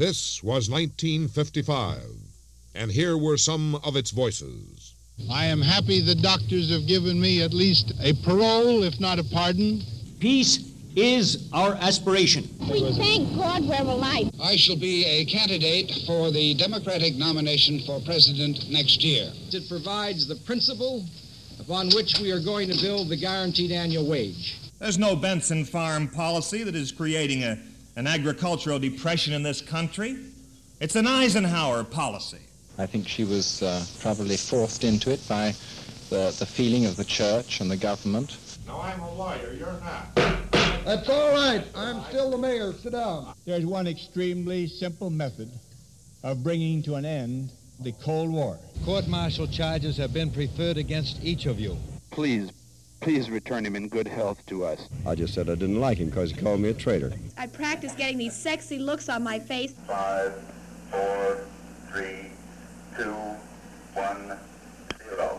This was 1955, and here were some of its voices. I am happy the doctors have given me at least a parole, if not a pardon. Peace is our aspiration. We thank God we're alive. I shall be a candidate for the Democratic nomination for president next year. It provides the principle upon which we are going to build the guaranteed annual wage. There's no Benson farm policy that is creating an agricultural depression in this country. It's an Eisenhower policy. I think she was probably forced into it by the feeling of the church and the government. Now, I'm a lawyer, you're not. That's all right. I'm still the mayor. Sit down. There's one extremely simple method of bringing to an end the Cold War. Court-martial charges have been preferred against each of you. Please return him in good health to us. I just said I didn't like him because he called me a traitor. I practiced getting these sexy looks on my face. 5, 4, 3, 2, 1, 0.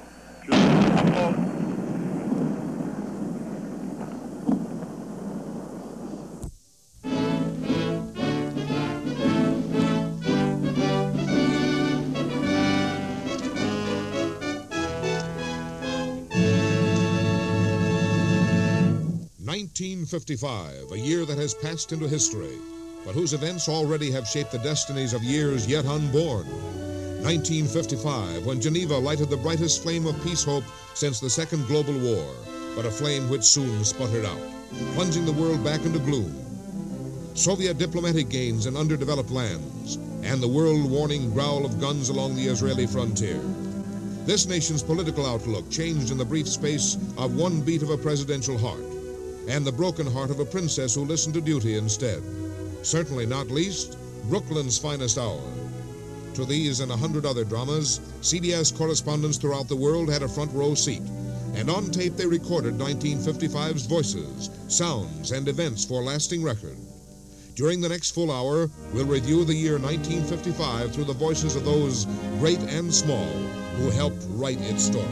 1955, a year that has passed into history, but whose events already have shaped the destinies of years yet unborn. 1955, when Geneva lighted the brightest flame of peace hope since the Second Global War, but a flame which soon sputtered out, plunging the world back into gloom. Soviet diplomatic gains in underdeveloped lands, and the world-warning growl of guns along the Israeli frontier. This nation's political outlook changed in the brief space of one beat of a presidential heart, and the broken heart of a princess who listened to duty instead. Certainly not least, Brooklyn's finest hour. To these and 100 other dramas, CBS correspondents throughout the world had a front row seat, and on tape they recorded 1955's voices, sounds, and events for lasting record. During the next full hour, we'll review the year 1955 through the voices of those, great and small, who helped write its story.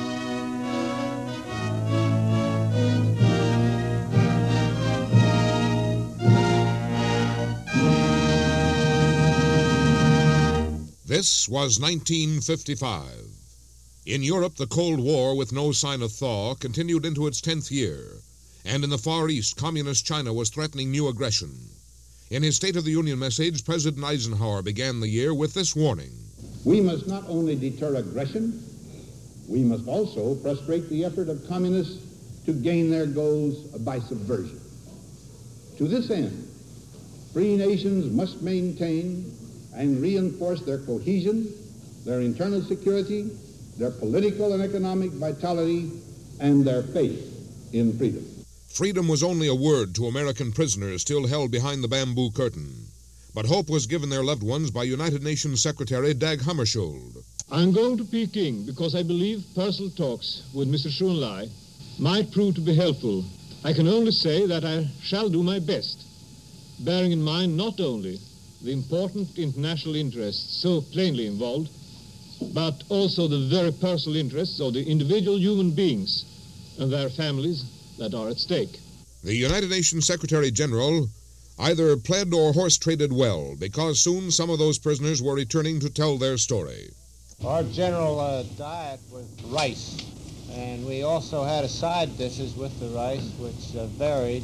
This was 1955. In Europe, the Cold War, with no sign of thaw, continued into its 10th year, and in the Far East, Communist China was threatening new aggression. In his State of the Union message, President Eisenhower began the year with this warning. We must not only deter aggression, we must also frustrate the effort of communists to gain their goals by subversion. To this end, free nations must maintain and reinforce their cohesion, their internal security, their political and economic vitality, and their faith in freedom. Freedom was only a word to American prisoners still held behind the bamboo curtain. But hope was given their loved ones by United Nations Secretary Dag Hammarskjöld. I'm going to Peking because I believe personal talks with Mr. Chun Lai might prove to be helpful. I can only say that I shall do my best, bearing in mind not only the important international interests so plainly involved, but also the very personal interests of the individual human beings and their families that are at stake. The United Nations Secretary General either pled or horse-traded well, because soon some of those prisoners were returning to tell their story. Our general diet was rice, and we also had a side dishes with the rice, which varied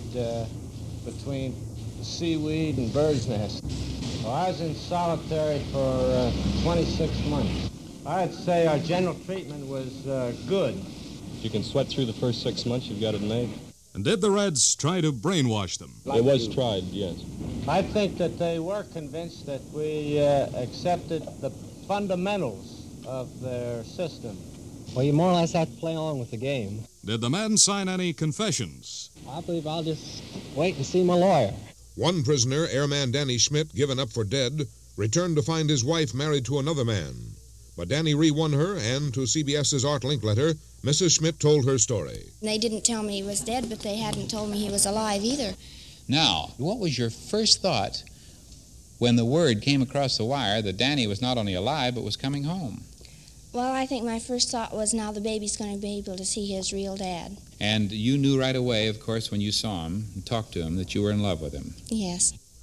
between seaweed and bird's nest. Well, I was in solitary for 26 months. I'd say our general treatment was good. If you can sweat through the first 6 months, you've got it made. And did the Reds try to brainwash them? It was tried, yes. I think that they were convinced that we accepted the fundamentals of their system. Well, you more or less have to play along with the game. Did the men sign any confessions? I believe I'll just wait and see my lawyer. One prisoner, Airman Danny Schmidt, given up for dead, returned to find his wife married to another man. But Danny re-won her, and to CBS's Art Linkletter, Mrs. Schmidt told her story. They didn't tell me he was dead, but they hadn't told me he was alive either. Now, what was your first thought when the word came across the wire that Danny was not only alive, but was coming home? Well, I think my first thought was now the baby's going to be able to see his real dad. And you knew right away, of course, when you saw him and talked to him, that you were in love with him. Yes.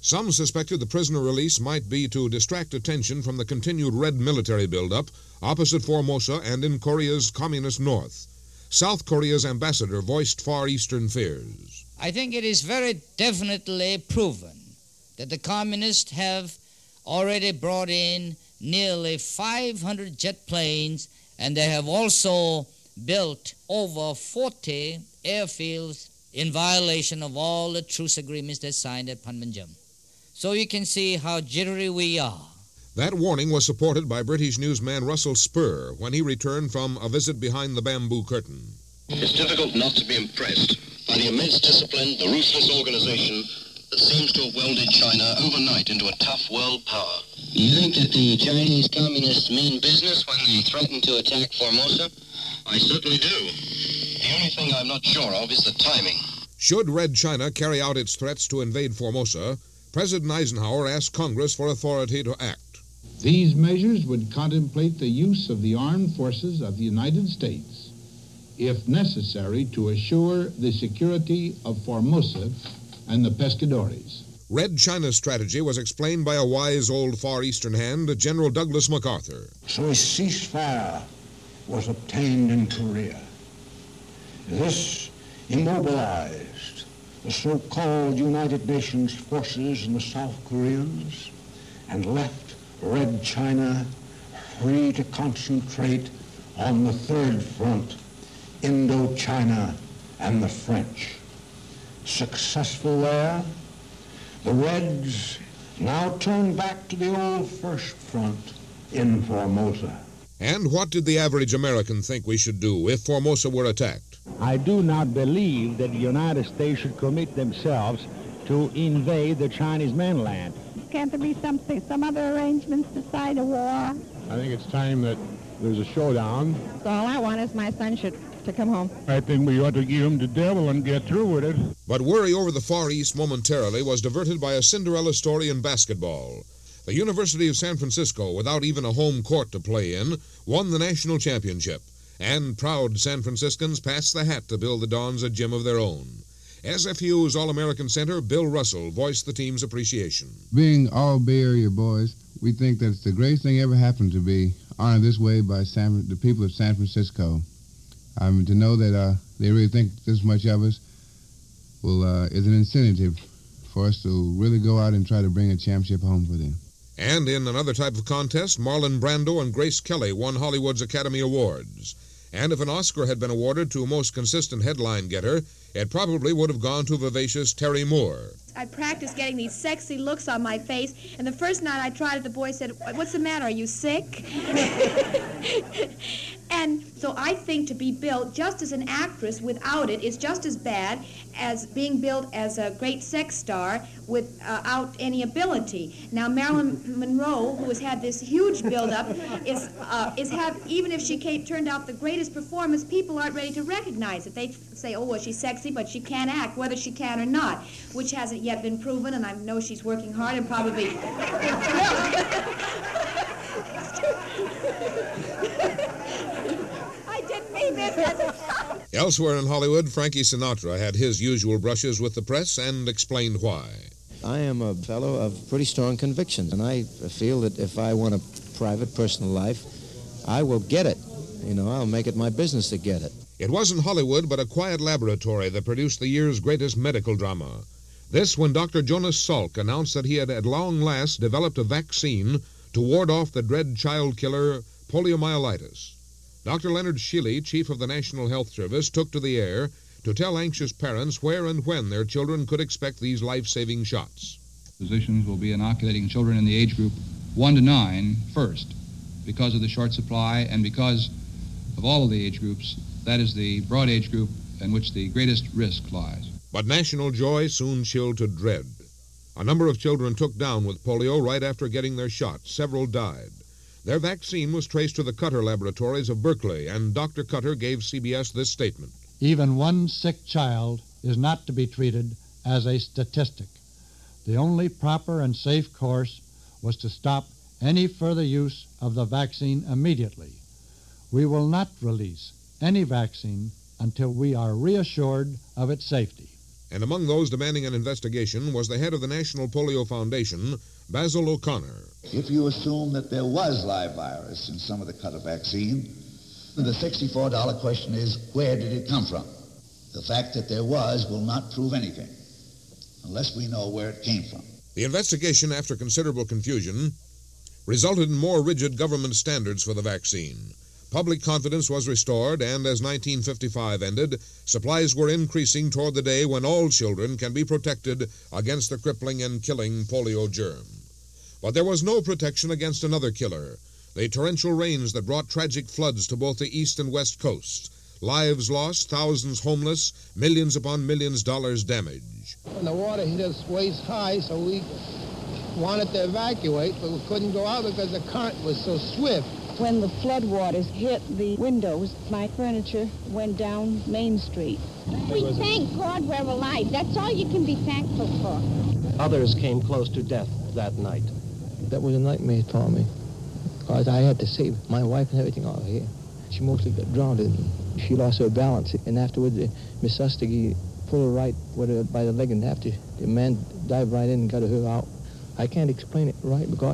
Some suspected the prisoner release might be to distract attention from the continued Red military buildup opposite Formosa and in Korea's communist north. South Korea's ambassador voiced Far Eastern fears. I think it is very definitely proven that the communists have already brought in nearly 500 jet planes, and they have also built over 40 airfields in violation of all the truce agreements they signed at Panmunjom. So you can see how jittery we are. That warning was supported by British newsman Russell Spur when he returned from a visit behind the bamboo curtain. It's difficult not to be impressed by the immense discipline, the ruthless organization that seems to have welded China overnight into a tough world power. You think that the Chinese communists mean business when they threaten to attack Formosa? I certainly do. The only thing I'm not sure of is the timing. Should Red China carry out its threats to invade Formosa, President Eisenhower asked Congress for authority to act. These measures would contemplate the use of the armed forces of the United States, if necessary, to assure the security of Formosa and the pescadores. Red China's strategy was explained by a wise old Far Eastern hand, General Douglas MacArthur. So a ceasefire was obtained in Korea. This immobilized the so-called United Nations forces and the South Koreans and left Red China free to concentrate on the third front, Indochina and the French. Successful there, the Reds now turn back to the old first front in Formosa. And what did the average American think we should do if Formosa were attacked? I do not believe that the United States should commit themselves to invade the Chinese mainland. Can't there be some other arrangements beside a war? I think it's time that there's a showdown. All I want is my son to come home. I think we ought to give him the devil and get through with it. But worry over the Far East momentarily was diverted by a Cinderella story in basketball. The University of San Francisco, without even a home court to play in, won the national championship, and proud San Franciscans passed the hat to build the Dons a gym of their own. SFU's All-American center, Bill Russell, voiced the team's appreciation. Being all Bay Area boys, we think that it's the greatest thing ever happened to be honored this way by the people of San Francisco. To know that they really think this much of us is an incentive for us to really go out and try to bring a championship home for them. And in another type of contest, Marlon Brando and Grace Kelly won Hollywood's Academy Awards. And if an Oscar had been awarded to most consistent headline getter, it probably would have gone to vivacious Terry Moore. I practiced getting these sexy looks on my face, and the first night I tried it, the boy said, "What's the matter? Are you sick?" And so I think to be built just as an actress without it is just as bad as being built as a great sex star without any ability. Now Marilyn Monroe, who has had this huge build-up, even if she turned out the greatest performance, people aren't ready to recognize it. They say, "Oh, well, she's sexy, but she can't act," whether she can or not, which hasn't yet been proven, and I know she's working hard and probably... I didn't mean this. Elsewhere in Hollywood, Frankie Sinatra had his usual brushes with the press and explained why. I am a fellow of pretty strong convictions, and I feel that if I want a private, personal life, I will get it. I'll make it my business to get it. It wasn't Hollywood, but a quiet laboratory that produced the year's greatest medical drama. This when Dr. Jonas Salk announced that he had at long last developed a vaccine to ward off the dread child killer poliomyelitis. Dr. Leonard Sheely, chief of the National Health Service, took to the air to tell anxious parents where and when their children could expect these life-saving shots. Physicians will be inoculating children in the age group 1 to 9 first because of the short supply and because of all of the age groups. That is the broad age group in which the greatest risk lies. But national joy soon chilled to dread. A number of children took down with polio right after getting their shot. Several died. Their vaccine was traced to the Cutter laboratories of Berkeley, and Dr. Cutter gave CBS this statement. Even one sick child is not to be treated as a statistic. The only proper and safe course was to stop any further use of the vaccine immediately. We will not release any vaccine until we are reassured of its safety. And among those demanding an investigation was the head of the National Polio Foundation, Basil O'Connor. If you assume that there was live virus in some of the cut of vaccine, the $64 question is, where did it come from? The fact that there was will not prove anything unless we know where it came from. The investigation, after considerable confusion, resulted in more rigid government standards for the vaccine. Public confidence was restored, and as 1955 ended, supplies were increasing toward the day when all children can be protected against the crippling and killing polio germ. But there was no protection against another killer, the torrential rains that brought tragic floods to both the east and west coast. Lives lost, thousands homeless, millions upon millions dollars damage. When the water hit us waist high, so we wanted to evacuate, but we couldn't go out because the current was so swift. When the floodwaters hit the windows, my furniture went down Main Street. We thank God we're alive. That's all you can be thankful for. Others came close to death that night. That was a nightmare for me, because I had to save my wife and everything out here. She mostly got drowned, and she lost her balance. And afterwards, Miss Sustigi pulled her right by the leg, and after the man dived right in and got her out. I can't explain it right because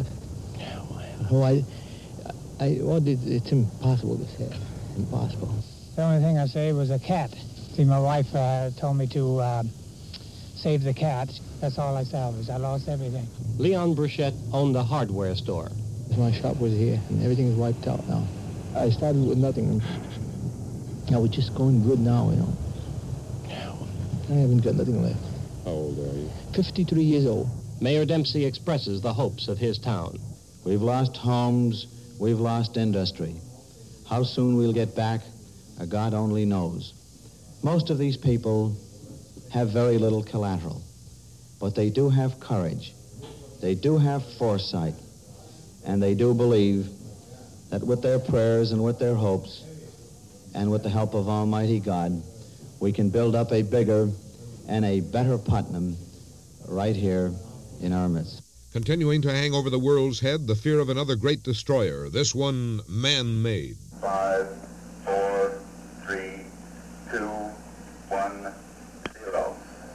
it's impossible to say. Impossible. The only thing I saved was a cat. See, my wife told me to save the cat. That's all I salvaged. I lost everything. Leon Bruchette owned a hardware store. My shop was here, and everything is wiped out now. I started with nothing, and I was just going good now, you know. I haven't got nothing left. How old are you? 53 years old. Mayor Dempsey expresses the hopes of his town. We've lost homes, we've lost industry. How soon we'll get back, God only knows. Most of these people have very little collateral, but they do have courage, they do have foresight, and they do believe that with their prayers and with their hopes and with the help of Almighty God, we can build up a bigger and a better Putnam right here in our midst. Continuing to hang over the world's head, the fear of another great destroyer, this one man-made. 5, 4, 3, 2, 1, 0.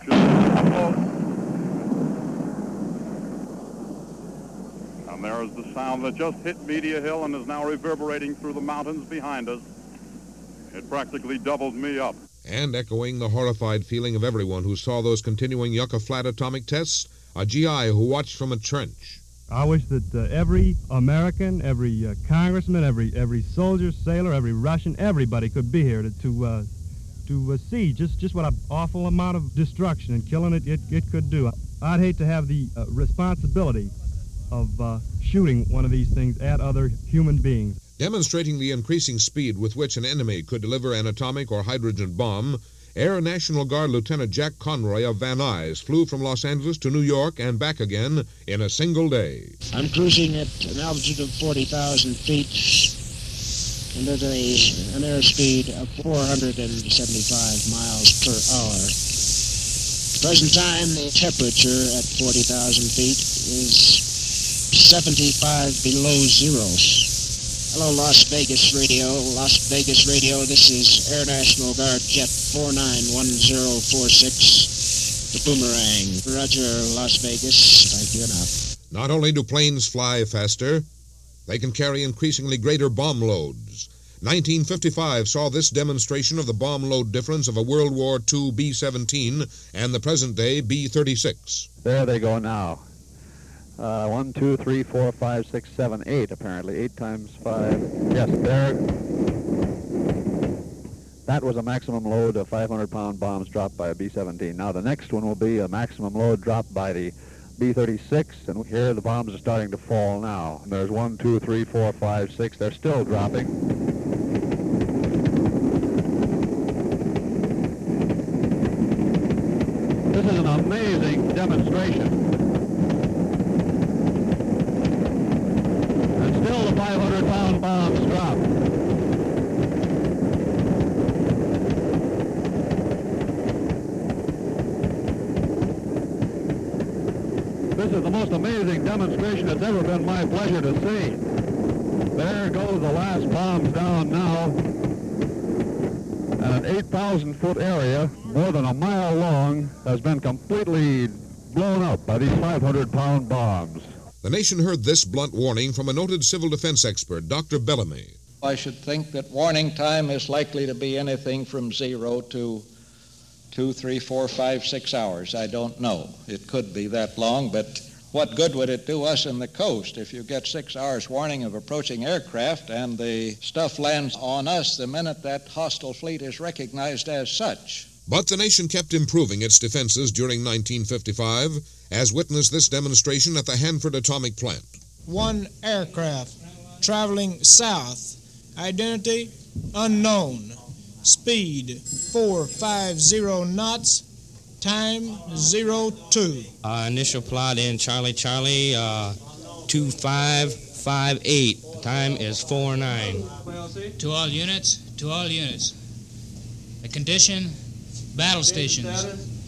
And there is the sound that just hit Media Hill and is now reverberating through the mountains behind us. It practically doubled me up. And echoing the horrified feeling of everyone who saw those continuing Yucca Flat atomic tests, a GI who watched from a trench. I wish that every American, every congressman, every soldier, sailor, every Russian, everybody could be here to see just what an awful amount of destruction and killing it could do. I'd hate to have the responsibility of shooting one of these things at other human beings. Demonstrating the increasing speed with which an enemy could deliver an atomic or hydrogen bomb, Air National Guard Lieutenant Jack Conroy of Van Nuys flew from Los Angeles to New York and back again in a single day. I'm cruising at an altitude of 40,000 feet and at an airspeed of 475 miles per hour. At the present time, the temperature at 40,000 feet is 75 below zero. Hello, Las Vegas Radio. Las Vegas Radio, this is Air National Guard Jet 491046, the Boomerang. Roger, Las Vegas. Thank you, enough. Not only do planes fly faster, they can carry increasingly greater bomb loads. 1955 saw this demonstration of the bomb load difference of a World War II B-17 and the present-day B-36. There they go now. 1, 2, 3, 4, 5, 6, 7, 8, apparently. 8 times 5. Yes, there. That was a maximum load of 500-pound bombs dropped by a B-17. Now the next one will be a maximum load dropped by the B-36, and here the bombs are starting to fall now. And there's 1, 2, 3, 4, 5, 6. They're still dropping. This is an amazing demonstration. Still the 500-pound bombs drop. This is the most amazing demonstration it's ever been my pleasure to see. There go the last bombs down now. And an 8,000-foot area, more than a mile long, has been completely blown up by these 500-pound bombs. The nation heard this blunt warning from a noted civil defense expert, Dr. Bellamy. I should think that warning time is likely to be anything from 0 to 2, 3, 4, 5, 6 hours. I don't know. It could be that long, but what good would it do us in the coast if you get 6 hours warning of approaching aircraft and the stuff lands on us the minute that hostile fleet is recognized as such? But the nation kept improving its defenses during 1955, as witnessed this demonstration at the Hanford Atomic Plant. One aircraft traveling south, identity unknown, speed 450 knots, time 02. Initial plot in Charlie, 2558. Time is 49. To all units. The condition, battle stations.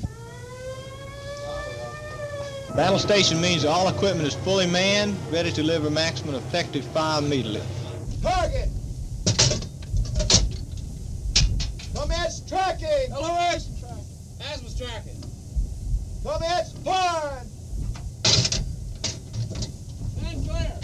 Battle station means all equipment is fully manned, ready to deliver maximum effective fire immediately. Target! Commence tracking! LOS! Asthma's tracking. Commence firing! And clear!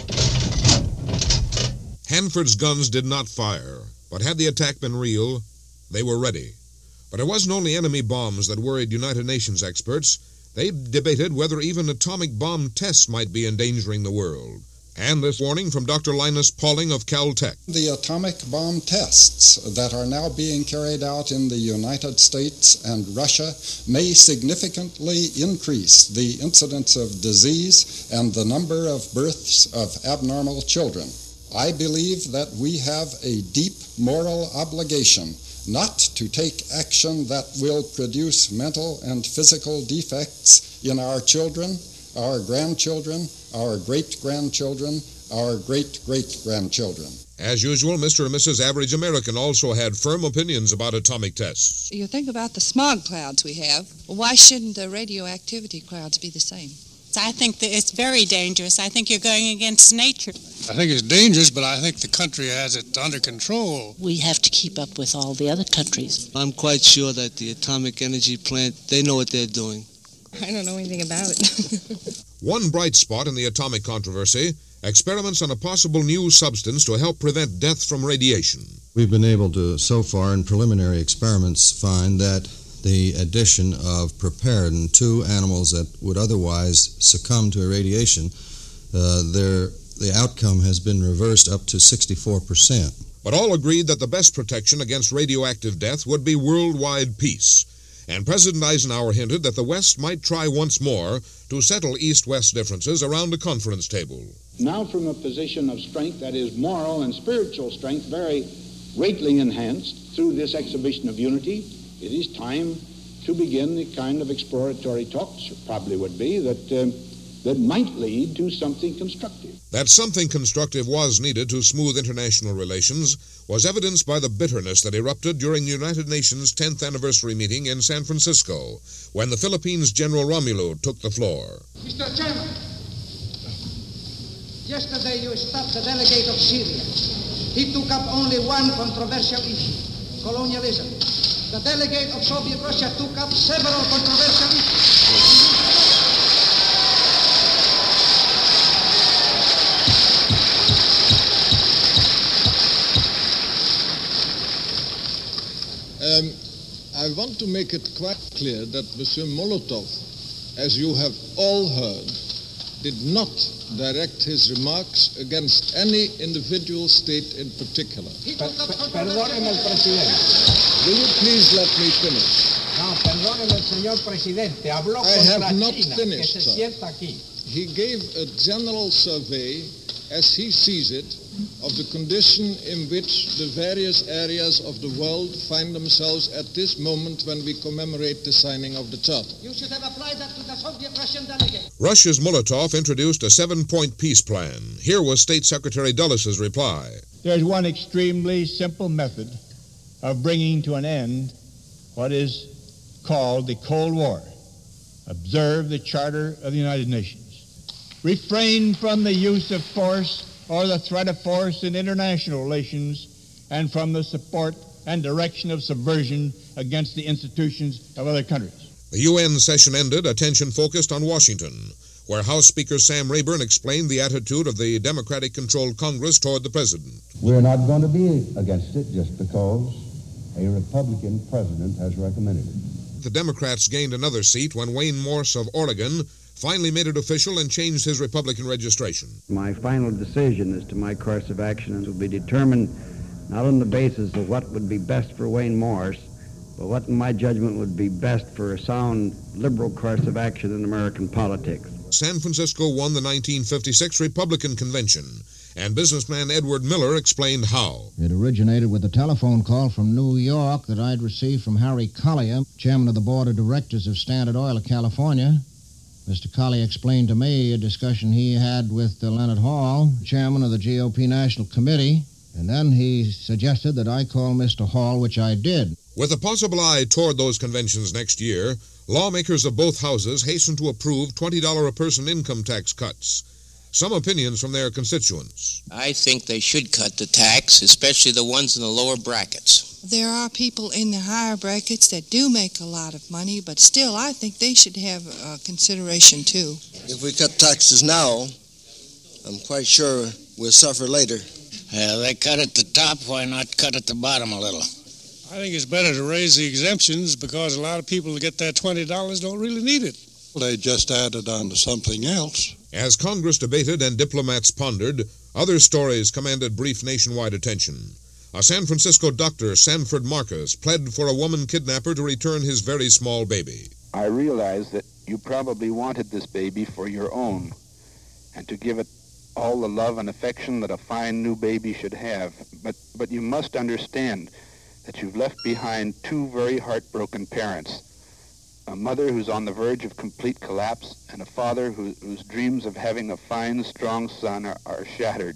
Hanford's guns did not fire, but had the attack been real, they were ready. But it wasn't only enemy bombs that worried United Nations experts. They debated whether even atomic bomb tests might be endangering the world. And this warning from Dr. Linus Pauling of Caltech. The atomic bomb tests that are now being carried out in the United States and Russia may significantly increase the incidence of disease and the number of births of abnormal children. I believe that we have a deep moral obligation not to take action that will produce mental and physical defects in our children, our grandchildren, our great-grandchildren, our great-great-grandchildren. As usual, Mr. and Mrs. Average American also had firm opinions about atomic tests. You think about the smog clouds we have. Why shouldn't the radioactivity clouds be the same? I think that it's very dangerous. I think you're going against nature. I think it's dangerous, but I think the country has it under control. We have to keep up with all the other countries. I'm quite sure that the atomic energy plant, they know what they're doing. I don't know anything about it. One bright spot in the atomic controversy, experiments on a possible new substance to help prevent death from radiation. We've been able to, so far in preliminary experiments, find that the addition of preparedin to animals that would otherwise succumb to irradiation, the outcome has been reversed up to 64%. But all agreed that the best protection against radioactive death would be worldwide peace. And President Eisenhower hinted that the West might try once more to settle East-West differences around a conference table. Now from a position of strength, that is moral and spiritual strength, very greatly enhanced through this exhibition of unity, it is time to begin the kind of exploratory talks, probably would be, that might lead to something constructive. That something constructive was needed to smooth international relations was evidenced by the bitterness that erupted during the United Nations 10th anniversary meeting in San Francisco, when the Philippines' General Romulo took the floor. Mr. Chairman, yesterday you stopped the delegate of Syria. He took up only one controversial issue, colonialism. The delegate of Soviet Russia took up several controversial issues. I want to make it quite clear that Monsieur Molotov, as you have all heard, did not direct his remarks against any individual state in particular. Perdóneme el presidente. Will you please let me finish? No, perdóneme el señor presidente. Habló I contra have not China, finished, que se sir. sienta aquí. He gave a general survey, as he sees it, of the condition in which the various areas of the world find themselves at this moment when we commemorate the signing of the Charter. You should have applied that to the Soviet Russian delegate. Russia's Molotov introduced a 7-point peace plan. Here was State Secretary Dulles' reply. There's one extremely simple method of bringing to an end what is called the Cold War. Observe the Charter of the United Nations. Refrain from the use of force or the threat of force in international relations, and from the support and direction of subversion against the institutions of other countries. The UN session ended, attention focused on Washington, where House Speaker Sam Rayburn explained the attitude of the Democratic-controlled Congress toward the president. We're not going to be against it just because a Republican president has recommended it. The Democrats gained another seat when Wayne Morse of Oregon finally made it official and changed his Republican registration. My final decision as to my course of action will be determined not on the basis of what would be best for Wayne Morse, but what in my judgment would be best for a sound liberal course of action in American politics. San Francisco won the 1956 Republican Convention, and businessman Edward Miller explained how. It originated with a telephone call from New York that I'd received from Harry Collier, chairman of the board of directors of Standard Oil of California. Mr. Collier explained to me a discussion he had with Leonard Hall, chairman of the GOP National Committee, and then he suggested that I call Mr. Hall, which I did. With a possible eye toward those conventions next year, lawmakers of both houses hastened to approve $20 a person income tax cuts. Some opinions from their constituents. I think they should cut the tax, especially the ones in the lower brackets. There are people in the higher brackets that do make a lot of money, but still I think they should have consideration too. If we cut taxes now, I'm quite sure we'll suffer later. They cut at the top, why not cut at the bottom a little? I think it's better to raise the exemptions because a lot of people who get that $20 don't really need it. They just added on to something else. As Congress debated and diplomats pondered, other stories commanded brief nationwide attention. A San Francisco doctor, Sanford Marcus, pled for a woman kidnapper to return his very small baby. I realize that you probably wanted this baby for your own, and to give it all the love and affection that a fine new baby should have. But you must understand that you've left behind two very heartbroken parents. A mother who's on the verge of complete collapse, and a father whose dreams of having a fine, strong son are shattered.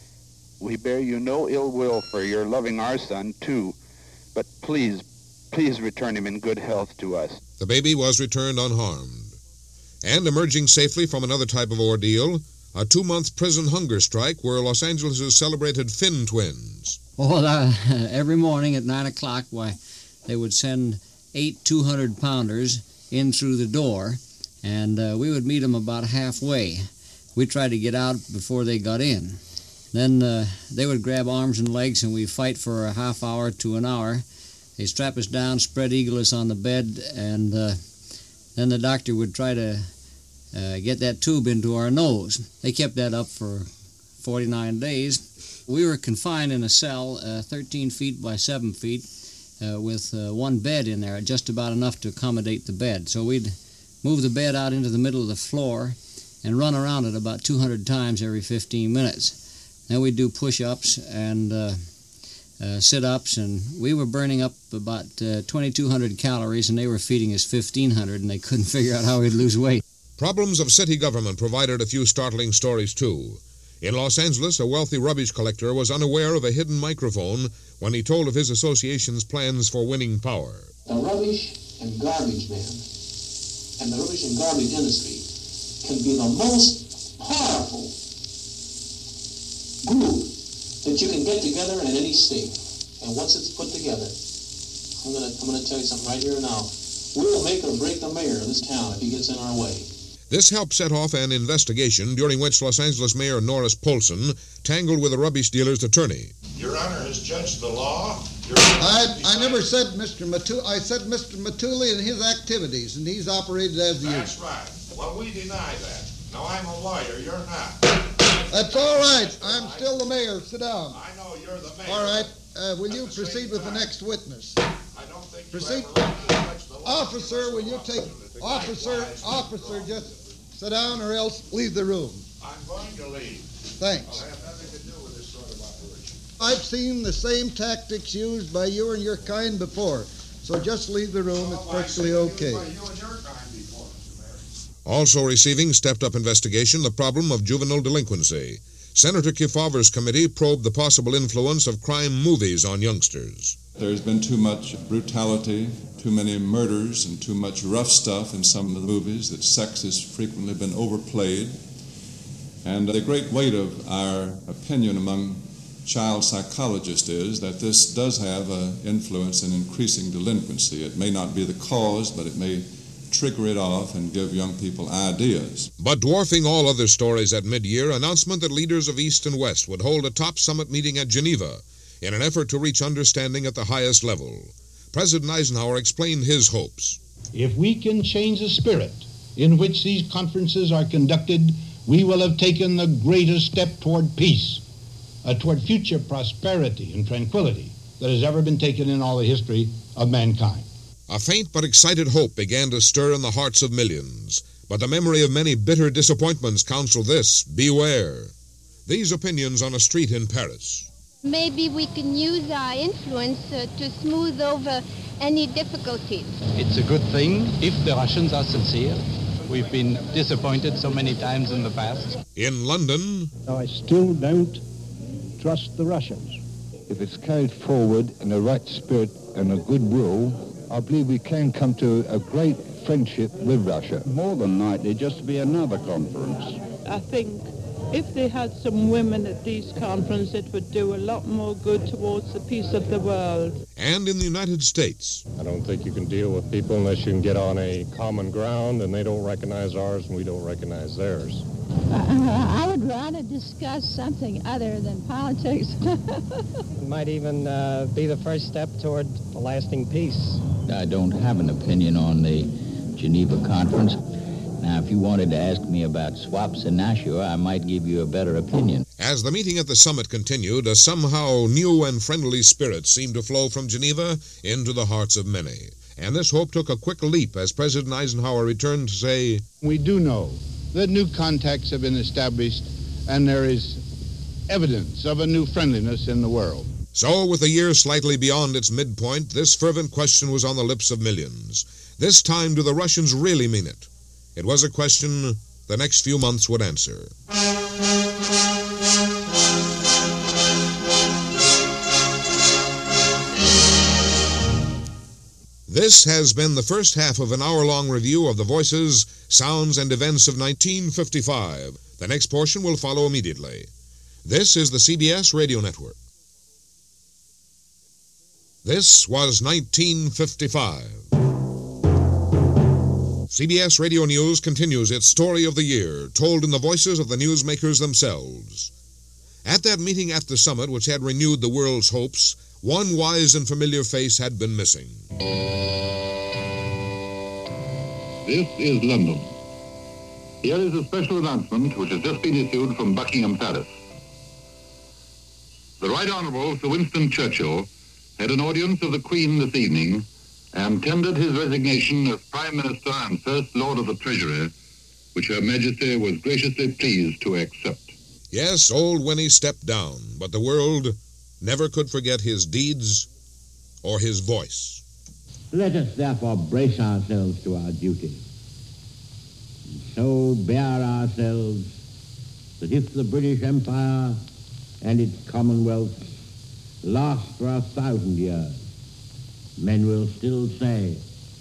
We bear you no ill will for your loving our son, too, but please return him in good health to us. The baby was returned unharmed. And emerging safely from another type of ordeal, a 2-month prison hunger strike where Los Angeles' celebrated Finn twins. Well, every morning at 9 o'clock, they would send 8 200-pounders in through the door, and we would meet them about halfway. We tried to get out before they got in. Then they would grab arms and legs, and we'd fight for a half hour to an hour. They'd strap us down, spread eagle us on the bed, and then the doctor would try to get that tube into our nose. They kept that up for 49 days. We were confined in a cell 13 feet by 7 feet with one bed in there, just about enough to accommodate the bed. So we'd move the bed out into the middle of the floor and run around it about 200 times every 15 minutes. Then we'd do push-ups and sit-ups, and we were burning up about 2,200 calories, and they were feeding us 1,500, and they couldn't figure out how we'd lose weight. Problems of city government provided a few startling stories, too. In Los Angeles, a wealthy rubbish collector was unaware of a hidden microphone when he told of his association's plans for winning power. The rubbish and garbage man and the rubbish and garbage industry can be the most powerful group that you can get together in any state. And once it's put together, I'm gonna tell you something right here now. We'll make or break the mayor of this town if he gets in our way. This helped set off an investigation during which Los Angeles Mayor Norris Polson tangled with a rubbish dealer's attorney. Your Honor has judged the law. I never said Mr. Matuli. I said Mr. Matuli and his activities, and he's operated as the usual. That's right. Well, we deny that. Now, I'm a lawyer. You're not. That's all right. I'm still the mayor. Sit down. I know you're the mayor. All right. Will you proceed with the next witness? I don't think proceed. Officer, will you take... Officer, just sit down or else leave the room. I'm going to leave. Thanks. I have nothing to do with this sort of operation. I've seen the same tactics used by you and your kind before, so just leave the room. It's perfectly okay. Also receiving stepped-up investigation, the problem of juvenile delinquency. Senator Kefauver's committee probed the possible influence of crime movies on youngsters. There's been too much brutality, too many murders, and too much rough stuff in some of the movies, that sex has frequently been overplayed. And the great weight of our opinion among child psychologist is that this does have an influence in increasing delinquency. It may not be the cause, but it may trigger it off and give young people ideas. But dwarfing all other stories at mid-year, announcement that leaders of East and West would hold a top summit meeting at Geneva in an effort to reach understanding at the highest level. President Eisenhower explained his hopes. If we can change the spirit in which these conferences are conducted, we will have taken the greatest step toward peace, toward future prosperity and tranquility that has ever been taken in all the history of mankind. A faint but excited hope began to stir in the hearts of millions, but the memory of many bitter disappointments counseled this: beware. These opinions on a street in Paris. Maybe we can use our influence to smooth over any difficulties. It's a good thing if the Russians are sincere. We've been disappointed so many times in the past. In London, I still don't trust the Russians. If it's carried forward in the right spirit and a goodwill, I believe we can come to a great friendship with Russia. More than likely just to be another conference. I think if they had some women at these conferences, it would do a lot more good towards the peace of the world. And in the United States. I don't think you can deal with people unless you can get on a common ground and they don't recognize ours and we don't recognize theirs. I would rather discuss something other than politics. It might even be the first step toward a lasting peace. I don't have an opinion on the Geneva Conference. Now, if you wanted to ask me about swaps in Nashua, I might give you a better opinion. As the meeting at the summit continued, a somehow new and friendly spirit seemed to flow from Geneva into the hearts of many. And this hope took a quick leap as President Eisenhower returned to say, We do know that new contacts have been established and there is evidence of a new friendliness in the world. So, with the year slightly beyond its midpoint, this fervent question was on the lips of millions. This time, do the Russians really mean it? It was a question the next few months would answer. This has been the first half of an hour-long review of the voices, sounds, and events of 1955. The next portion will follow immediately. This is the CBS Radio Network. This was 1955. CBS Radio News continues its story of the year, told in the voices of the newsmakers themselves. At that meeting at the summit, which had renewed the world's hopes, one wise and familiar face had been missing. This is London. Here is a special announcement which has just been issued from Buckingham Palace. The Right Honourable Sir Winston Churchill had an audience of the Queen this evening and tendered his resignation as Prime Minister and First Lord of the Treasury, which Her Majesty was graciously pleased to accept. Yes, old Winnie stepped down, but the world never could forget his deeds or his voice. Let us therefore brace ourselves to our duty, and so bear ourselves that if the British Empire and its Commonwealth last for 1,000 years, men will still say,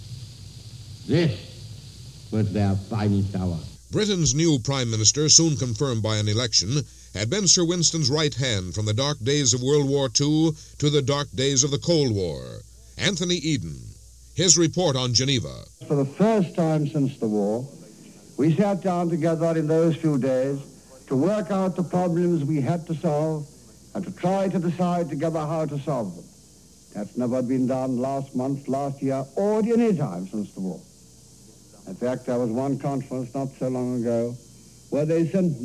this was their finest hour. Britain's new Prime Minister, soon confirmed by an election, had been Sir Winston's right hand from the dark days of World War II to the dark days of the Cold War. Anthony Eden, his report on Geneva. For the first time since the war, we sat down together in those few days to work out the problems we had to solve and to try to decide together how to solve them. That's never been done last month, last year, or any time since the war. In fact, there was one conference not so long ago where they spent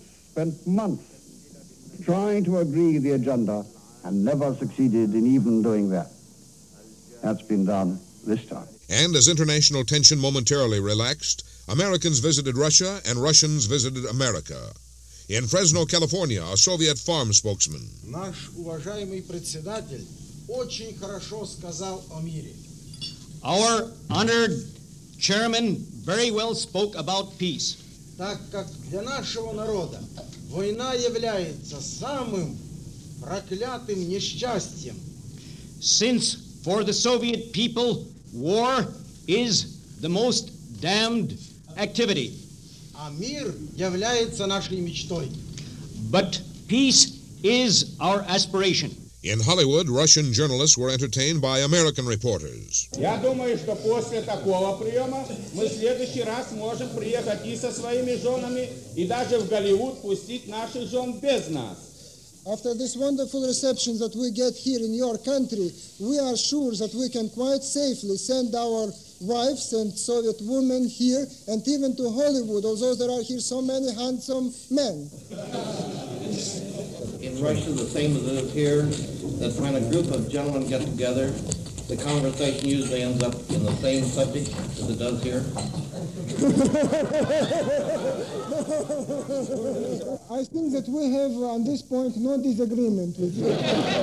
months trying to agree the agenda and never succeeded in even doing that. That's been done this time. And as international tension momentarily relaxed, Americans visited Russia and Russians visited America. In Fresno, California, a Soviet farm spokesman. Наш уважаемый председатель очень хорошо сказал о мире. Our honored chairman very well spoke about peace. Так как для нашего народа война является самым проклятым несчастьем. Since for the Soviet people, war is the most damned activity. А мир является нашей мечтой. But peace is our aspiration. In Hollywood, Russian journalists were entertained by American reporters. Я думаю, что после такого приема мы в следующий раз можем приехать и со своими женами, и даже в Голливуд пустить наших жен без нас. After this wonderful reception that we get here in your country, we are sure that we can quite safely send our wives and Soviet women here and even to Hollywood, although there are here so many handsome men. In Russia, the same as it is here, that when a group of gentlemen get together, the conversation usually ends up in the same subject as it does here. I think that we have, on this point, no disagreement with you.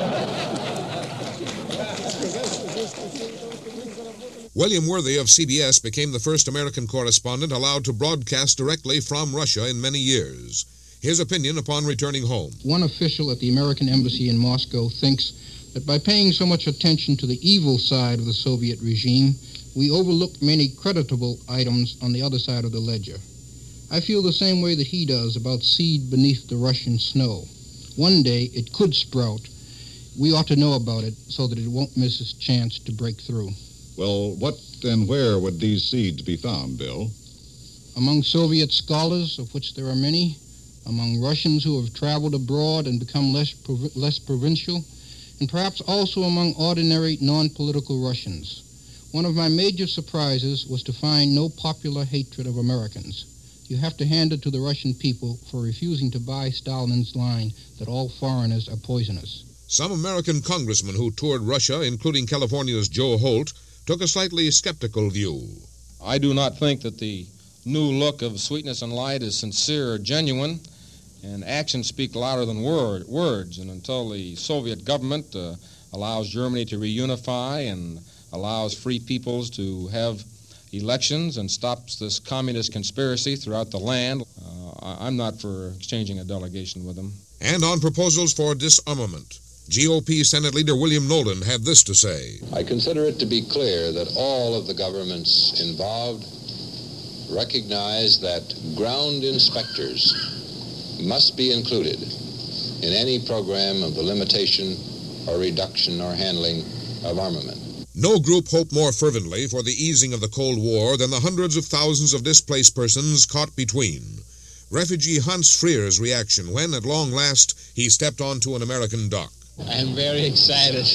William Worthy of CBS became the first American correspondent allowed to broadcast directly from Russia in many years. His opinion upon returning home. One official at the American Embassy in Moscow thinks that by paying so much attention to the evil side of the Soviet regime, we overlooked many creditable items on the other side of the ledger. I feel the same way that he does about seed beneath the Russian snow. One day it could sprout. We ought to know about it so that it won't miss its chance to break through. Well, what and where would these seeds be found, Bill? Among Soviet scholars, of which there are many, among Russians who have traveled abroad and become less provincial, and perhaps also among ordinary non-political Russians. One of my major surprises was to find no popular hatred of Americans. You have to hand it to the Russian people for refusing to buy Stalin's line that all foreigners are poisonous. Some American congressmen who toured Russia, including California's Joe Holt, took a slightly skeptical view. I do not think that the new look of sweetness and light is sincere or genuine, and actions speak louder than words. And until the Soviet government allows Germany to reunify and allows free peoples to have elections and stops this communist conspiracy throughout the land, I'm not for exchanging a delegation with them. And on proposals for disarmament, GOP Senate Leader William Knowlton had this to say. I consider it to be clear that all of the governments involved recognize that ground inspectors must be included in any program of the limitation or reduction or handling of armament. No group hoped more fervently for the easing of the Cold War than the hundreds of thousands of displaced persons caught between. Refugee Hans Freer's reaction when, at long last, he stepped onto an American dock. I'm very excited.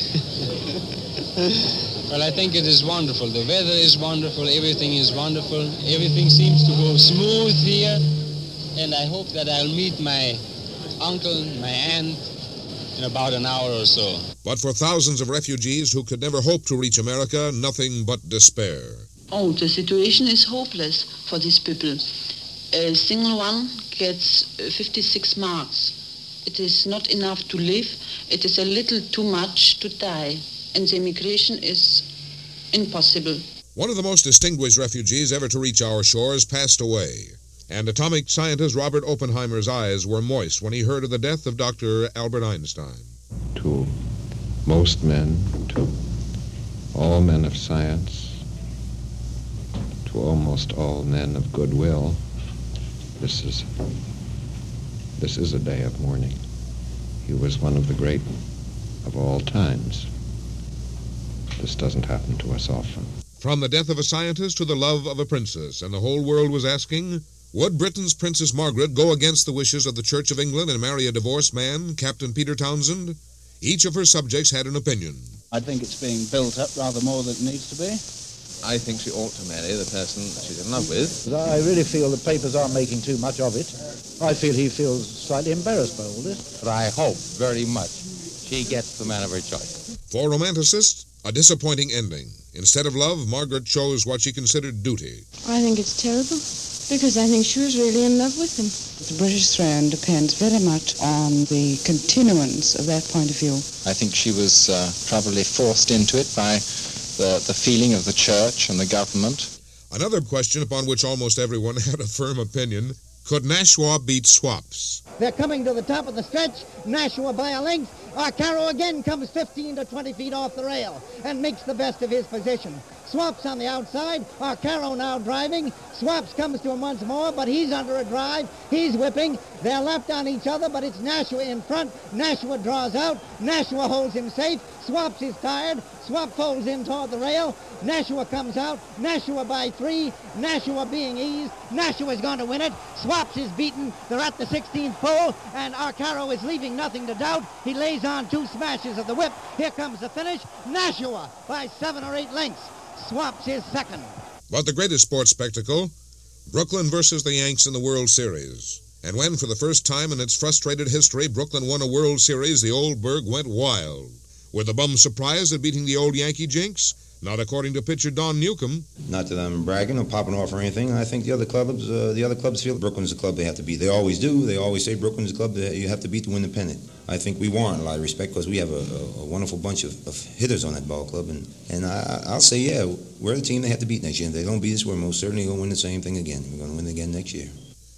Well, I think it is wonderful. The weather is wonderful. Everything is wonderful. Everything seems to go smooth here. And I hope that I'll meet my uncle, my aunt, in about an hour or so. But for thousands of refugees who could never hope to reach America, nothing but despair. Oh, the situation is hopeless for these people. A single one gets 56 marks. It is not enough to live. It is a little too much to die. And the immigration is impossible. One of the most distinguished refugees ever to reach our shores passed away. And atomic scientist Robert Oppenheimer's eyes were moist when he heard of the death of Dr. Albert Einstein. To most men, to all men of science, to almost all men of goodwill, this is a day of mourning. He was one of the great of all times. This doesn't happen to us often. From the death of a scientist to the love of a princess, and the whole world was asking, would Britain's Princess Margaret go against the wishes of the Church of England and marry a divorced man, Captain Peter Townsend? Each of her subjects had an opinion. I think it's being built up rather more than it needs to be. I think she ought to marry the person she's in love with. But I really feel the papers aren't making too much of it. I feel he feels slightly embarrassed by all this. But I hope very much she gets the man of her choice. For romanticists, a disappointing ending. Instead of love, Margaret chose what she considered duty. I think it's terrible, because I think she was really in love with him. The British throne depends very much on the continuance of that point of view. I think she was probably forced into it by the feeling of the church and the government. Another question upon which almost everyone had a firm opinion, could Nashua beat Swaps? They're coming to the top of the stretch, Nashua by a length. Arcaro again comes 15 to 20 feet off the rail and makes the best of his position. Swaps on the outside. Arcaro now driving. Swaps comes to him once more, but he's under a drive. He's whipping. They're left on each other, but it's Nashua in front. Nashua draws out. Nashua holds him safe. Swaps is tired. Swap folds in toward the rail. Nashua comes out. Nashua by 3. Nashua being eased. Nashua is going to win it. Swaps is beaten. They're at the 16th pole, and Arcaro is leaving nothing to doubt. He lays on 2 smashes of the whip. Here comes the finish. Nashua by 7 or 8 lengths. Swaps is second. But the greatest sports spectacle, Brooklyn versus the Yanks in the World Series. And when, for the first time in its frustrated history, Brooklyn won a World Series, the old burg went wild. Were the bums surprised at beating the old Yankee jinx? Not according to pitcher Don Newcomb. Not that I'm bragging or popping off or anything. I think the other clubs feel Brooklyn's the club they have to beat. They always do. They always say Brooklyn's the club that you have to beat to win the pennant. I think we warrant a lot of respect because we have a wonderful bunch of hitters on that ball club. And I'll say, yeah, we're the team they have to beat next year. If they don't beat us, we're most certainly going to win the same thing again. We're going to win again next year.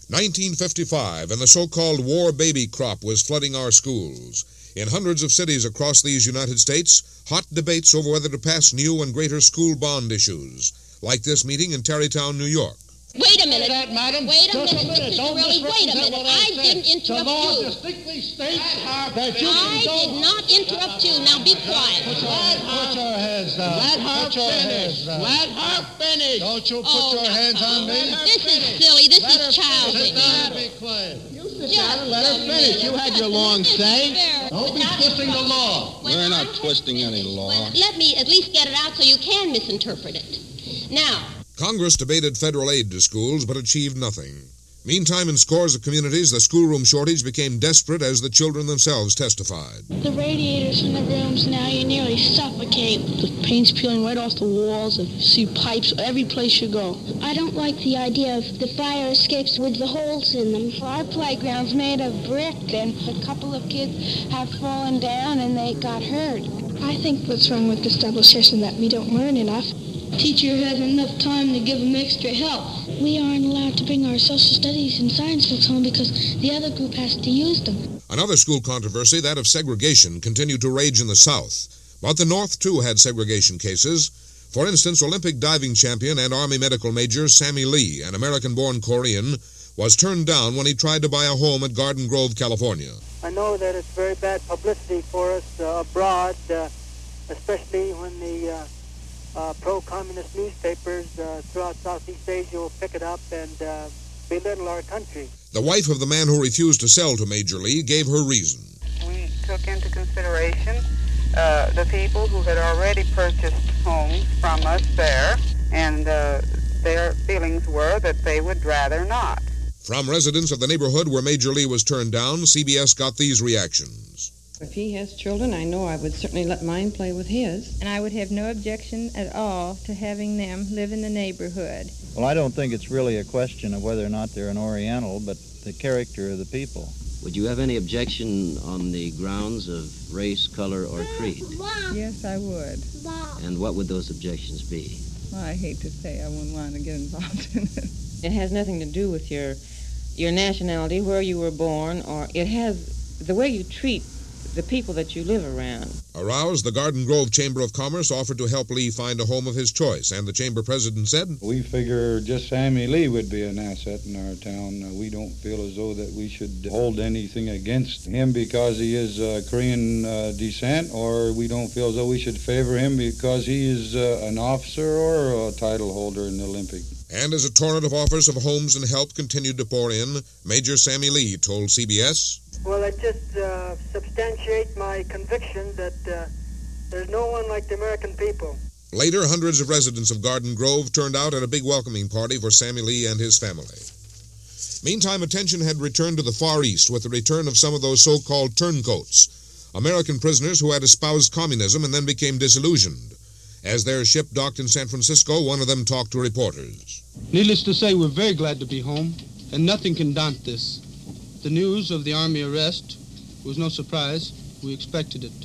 1955, and the so-called war baby crop was flooding our schools. In hundreds of cities across these United States, hot debates over whether to pass new and greater school bond issues, like this meeting in Tarrytown, New York. Wait a minute. That, madam. Wait a Just minute, Mr. Don't Torelli. Wait a minute. I didn't interrupt The law you. distinctly states that you I did not interrupt you. Now be quiet. Put your hands down. Let her Put your finish. hands down. Let her finish. Don't you put your hands on me. This is silly. This is childish. Sit down and be quiet. You sit Just down and let her a finish. minute. You had your long say. Don't be twisting the law. We're not twisting any law. Let me at least get it out so you can misinterpret it. Now, Congress debated federal aid to schools but achieved nothing. Meantime, in scores of communities, the schoolroom shortage became desperate as the children themselves testified. The radiators in the rooms now, you nearly suffocate. The paint's peeling right off the walls and you see pipes every place you go. I don't like the idea of the fire escapes with the holes in them. Our playground's made of brick and a couple of kids have fallen down and they got hurt. I think what's wrong with the established that we don't learn enough. Teacher has enough time to give them extra help. We aren't allowed to bring our social studies and science books home because the other group has to use them. Another school controversy, that of segregation, continued to rage in the South. But the North, too, had segregation cases. For instance, Olympic diving champion and Army medical major Sammy Lee, an American-born Korean, was turned down when he tried to buy a home at Garden Grove, California. I know that it's very bad publicity for us abroad, especially when the pro-communist newspapers throughout Southeast Asia will pick it up and belittle our country. The wife of the man who refused to sell to Major Lee gave her reason. We took into consideration the people who had already purchased homes from us there, and their feelings were that they would rather not. From residents of the neighborhood where Major Lee was turned down, CBS got these reactions. If he has children, I know I would certainly let mine play with his. And I would have no objection at all to having them live in the neighborhood. Well, I don't think it's really a question of whether or not they're an Oriental, but the character of the people. Would you have any objection on the grounds of race, color, or creed? Yes, I would. And what would those objections be? Well, I hate to say I wouldn't want to get involved in it. It has nothing to do with your nationality, where you were born, or it has the way you treat the people that you live around. Aroused, the Garden Grove Chamber of Commerce offered to help Lee find a home of his choice, and the chamber president said, "We figure just Sammy Lee would be an asset in our town. We don't feel as though that we should hold anything against him because he is Korean descent, or we don't feel as though we should favor him because he is an officer or a title holder in the Olympic." And as a torrent of offers of homes and help continued to pour in, Major Sammy Lee told CBS, "Well, it just substantiates my conviction that there's no one like the American people." Later, hundreds of residents of Garden Grove turned out at a big welcoming party for Sammy Lee and his family. Meantime, attention had returned to the Far East with the return of some of those so-called turncoats, American prisoners who had espoused communism and then became disillusioned. As their ship docked in San Francisco, one of them talked to reporters. Needless to say, we're very glad to be home, and nothing can daunt this. The news of the Army arrest was no surprise. We expected it.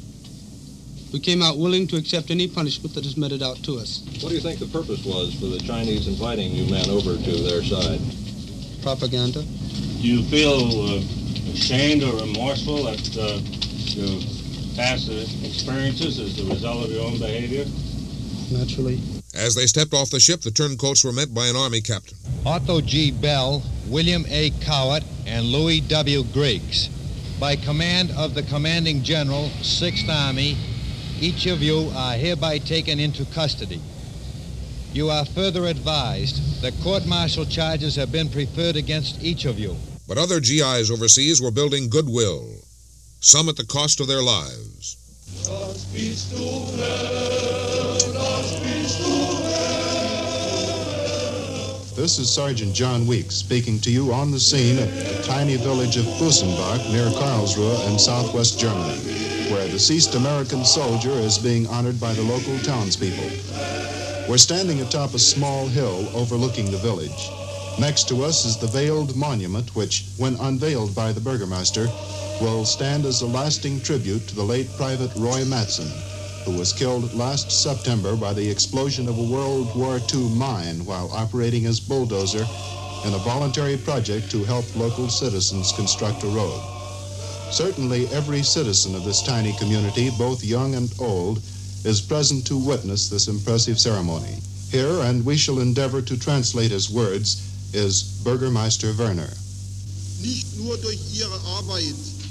We came out willing to accept any punishment that is meted out to us. What do you think the purpose was for the Chinese inviting you men over to their side? Propaganda. Do you feel ashamed or remorseful at your past experiences as the result of your own behavior? Naturally. As they stepped off the ship, the turncoats were met by an Army captain. Otto G. Bell, William A. Cowett, and Louis W. Griggs. By command of the commanding general, 6th Army, each of you are hereby taken into custody. You are further advised that court-martial charges have been preferred against each of you. But other GIs overseas were building goodwill, some at the cost of their lives. This is Sergeant John Weeks speaking to you on the scene at the tiny village of Busenbach near Karlsruhe in southwest Germany, where a deceased American soldier is being honored by the local townspeople. We're standing atop a small hill overlooking the village. Next to us is the veiled monument which, when unveiled by the burgomaster, will stand as a lasting tribute to the late Private Roy Matson, who was killed last September by the explosion of a World War II mine while operating as bulldozer in a voluntary project to help local citizens construct a road. Certainly every citizen of this tiny community, both young and old, is present to witness this impressive ceremony. Here, and we shall endeavor to translate his words, is Bürgermeister Werner. Nicht nur durch ihre Arbeit.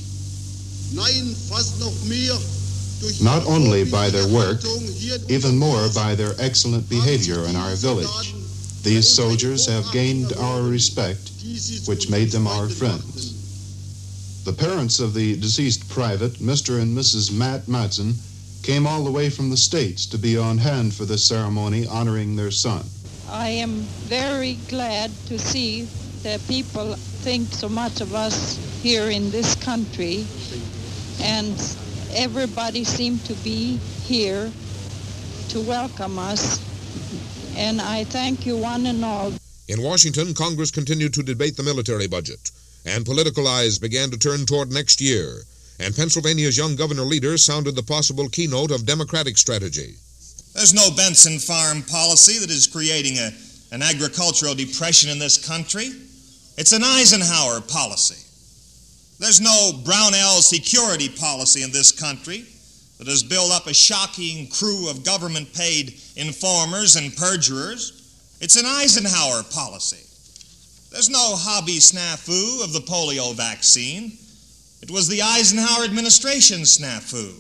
Nein, fast noch mehr. Not only by their work, even more by their excellent behavior in our village. These soldiers have gained our respect, which made them our friends. The parents of the deceased private, Mr. and Mrs. Matt Matson, came all the way from the States to be on hand for this ceremony honoring their son. I am very glad to see that people think so much of us here in this country, and everybody seemed to be here to welcome us, and I thank you one and all. In Washington, Congress continued to debate the military budget, and political eyes began to turn toward next year, and Pennsylvania's young governor leader sounded the possible keynote of Democratic strategy. There's no Benson farm policy that is creating an agricultural depression in this country. It's an Eisenhower policy. There's no Brownell security policy in this country that has built up a shocking crew of government-paid informers and perjurers. It's an Eisenhower policy. There's no hobby snafu of the polio vaccine. It was the Eisenhower administration snafu.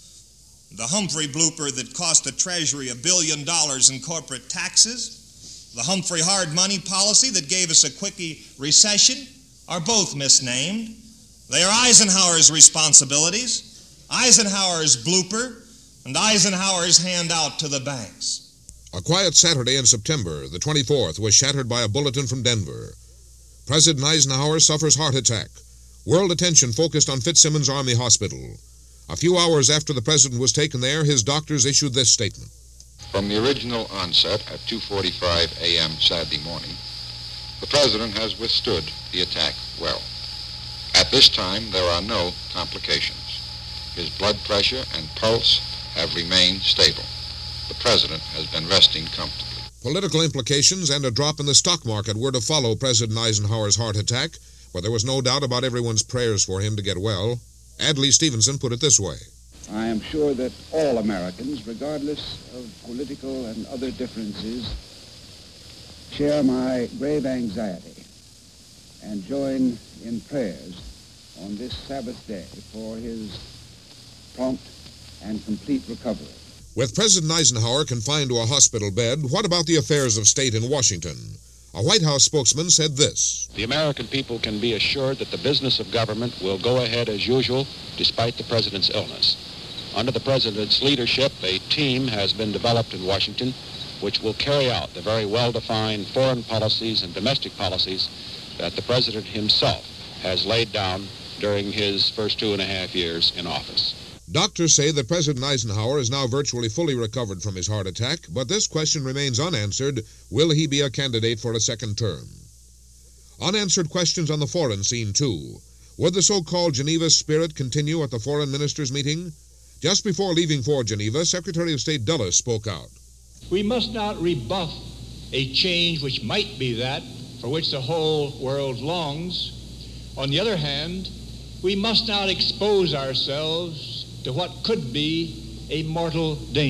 The Humphrey blooper that cost the Treasury $1 billion in corporate taxes, the Humphrey hard money policy that gave us a quickie recession, are both misnamed. They are Eisenhower's responsibilities, Eisenhower's blooper, and Eisenhower's handout to the banks. A quiet Saturday in September, the 24th, was shattered by a bulletin from Denver. President Eisenhower suffers heart attack. World attention focused on Fitzsimmons Army Hospital. A few hours after the president was taken there, his doctors issued this statement. From the original onset at 2:45 a.m. Saturday morning, the president has withstood the attack well. At this time, there are no complications. His blood pressure and pulse have remained stable. The president has been resting comfortably. Political implications and a drop in the stock market were to follow President Eisenhower's heart attack, but there was no doubt about everyone's prayers for him to get well. Adlai Stevenson put it this way. I am sure that all Americans, regardless of political and other differences, share my grave anxiety and join in prayers on this Sabbath day for his prompt and complete recovery. With President Eisenhower confined to a hospital bed, what about the affairs of state in Washington? A White House spokesman said this. The American people can be assured that the business of government will go ahead as usual despite the president's illness. Under the president's leadership, a team has been developed in Washington which will carry out the very well-defined foreign policies and domestic policies that the president himself has laid down during his first 2.5 years in office. Doctors say that President Eisenhower is now virtually fully recovered from his heart attack, but this question remains unanswered. Will he be a candidate for a second term? Unanswered questions on the foreign scene, too. Would the so-called Geneva spirit continue at the foreign ministers' meeting? Just before leaving for Geneva, Secretary of State Dulles spoke out. We must not rebuff a change which might be that for which the whole world longs. On the other hand, we must not expose ourselves to what could be a mortal danger.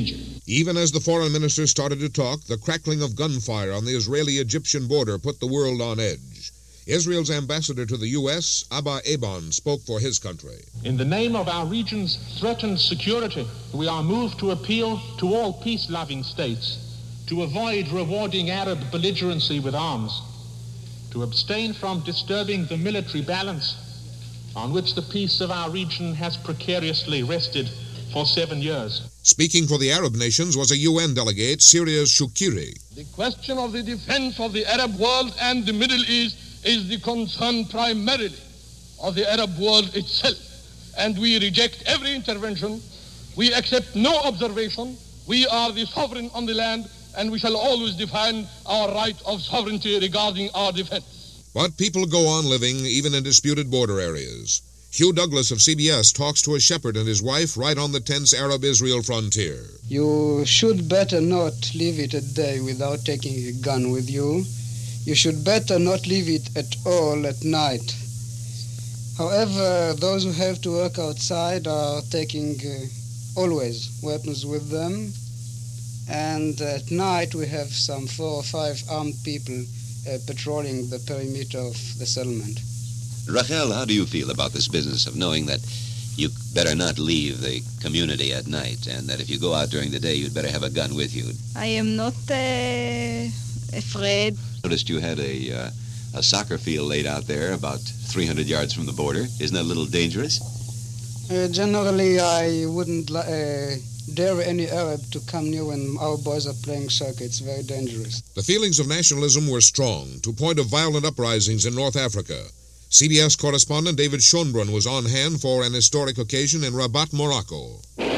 Even as the foreign ministers started to talk, the crackling of gunfire on the Israeli-Egyptian border put the world on edge. Israel's ambassador to the U.S., Abba Eban, spoke for his country. In the name of our region's threatened security, we are moved to appeal to all peace-loving states to avoid rewarding Arab belligerency with arms, to abstain from disturbing the military balance on which the peace of our region has precariously rested for 7 years. Speaking for the Arab nations was a UN delegate, Syria's Shukiri. The question of the defense of the Arab world and the Middle East is the concern primarily of the Arab world itself, and we reject every intervention. We accept no observation. We are the sovereign on the land, and we shall always defend our right of sovereignty regarding our defense. But people go on living even in disputed border areas. Hugh Douglas of CBS talks to a shepherd and his wife right on the tense Arab-Israel frontier. You should better not leave it a day without taking a gun with you. You should better not leave it at all at night. However, those who have to work outside are taking always weapons with them. And at night we have some 4 or 5 armed people patrolling the perimeter of the settlement. Rachel, how do you feel about this business of knowing that you better not leave the community at night, and that if you go out during the day, you'd better have a gun with you? I am not afraid. Noticed you had a soccer field laid out there about 300 yards from the border. Isn't that a little dangerous? Generally, I wouldn't dare any Arab to come near when our boys are playing soccer. It's very dangerous. The feelings of nationalism were strong, to point of violent uprisings in North Africa. CBS correspondent David Schonbrun was on hand for an historic occasion in Rabat, Morocco.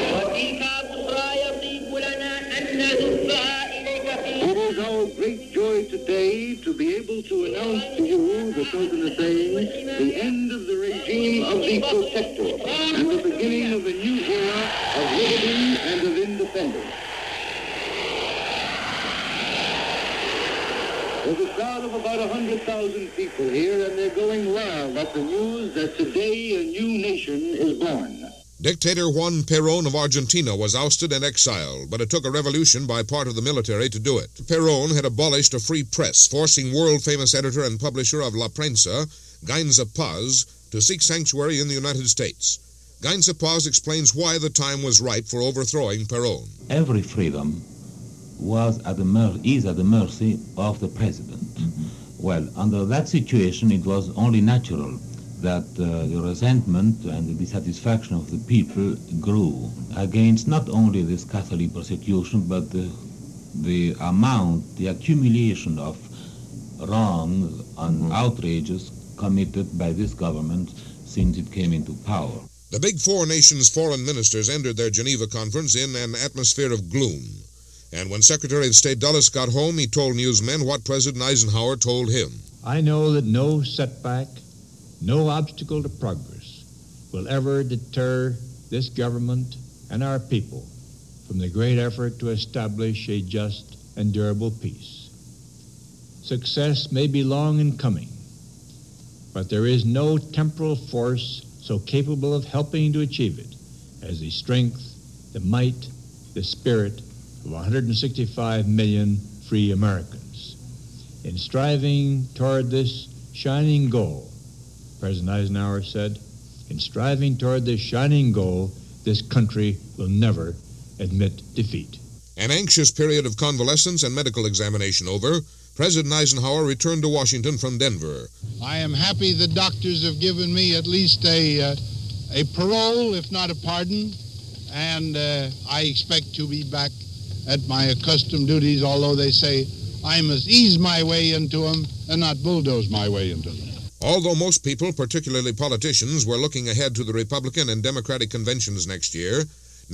It is our great joy today to be able to announce to you, the Sultan is saying, the end of the regime of the protector and the beginning of a new era of liberty and of independence. There's a crowd of about 100,000 people here, and they're going wild at the news that today a new nation is born. Dictator Juan Perón of Argentina was ousted and exiled, but it took a revolution by part of the military to do it. Perón had abolished a free press, forcing world-famous editor and publisher of La Prensa, Gainza Paz, to seek sanctuary in the United States. Gainza Paz explains why the time was ripe for overthrowing Perón. Every freedom is at the mercy of the president. Well, under that situation, it was only natural that the resentment and the dissatisfaction of the people grew against not only this Catholic persecution, but the amount, the accumulation of wrongs and outrages committed by this government since it came into power. The big four nations' foreign ministers entered their Geneva conference in an atmosphere of gloom. And when Secretary of State Dulles got home, he told newsmen what President Eisenhower told him. I know that no setback, no obstacle to progress will ever deter this government and our people from the great effort to establish a just and durable peace. Success may be long in coming, but there is no temporal force so capable of helping to achieve it as the strength, the might, the spirit of 165 million free Americans. In striving toward this shining goal, President Eisenhower said, in striving toward this shining goal, this country will never admit defeat. An anxious period of convalescence and medical examination over, President Eisenhower returned to Washington from Denver. I am happy the doctors have given me at least a parole, if not a pardon, and I expect to be back at my accustomed duties, although they say I must ease my way into them and not bulldoze my way into them. Although most people, particularly politicians, were looking ahead to the Republican and Democratic conventions next year,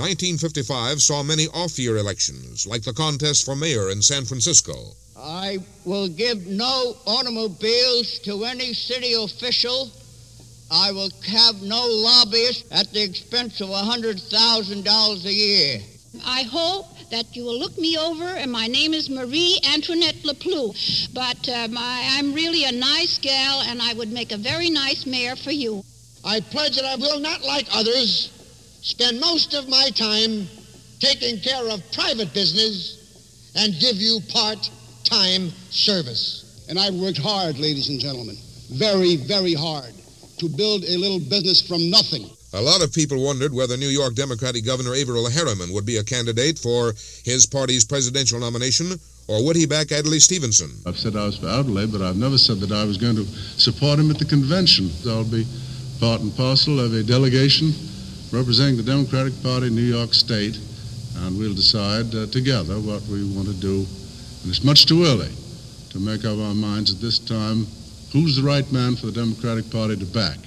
1955 saw many off-year elections, like the contest for mayor in San Francisco. I will give no automobiles to any city official. I will have no lobbyists at the expense of $100,000 a year. I hope that you will look me over, and my name is Marie Antoinette LePlue, but I'm really a nice gal, and I would make a very nice mayor for you. I pledge that I will not, like others, spend most of my time taking care of private business and give you part-time service. And I've worked hard, ladies and gentlemen, very, very hard, to build a little business from nothing. A lot of people wondered whether New York Democratic Governor Averell Harriman would be a candidate for his party's presidential nomination, or would he back Adlai Stevenson? I've said I was for Adlai, but I've never said that I was going to support him at the convention. I'll be part and parcel of a delegation representing the Democratic Party in New York State, and we'll decide together what we want to do. And it's much too early to make up our minds at this time who's the right man for the Democratic Party to back.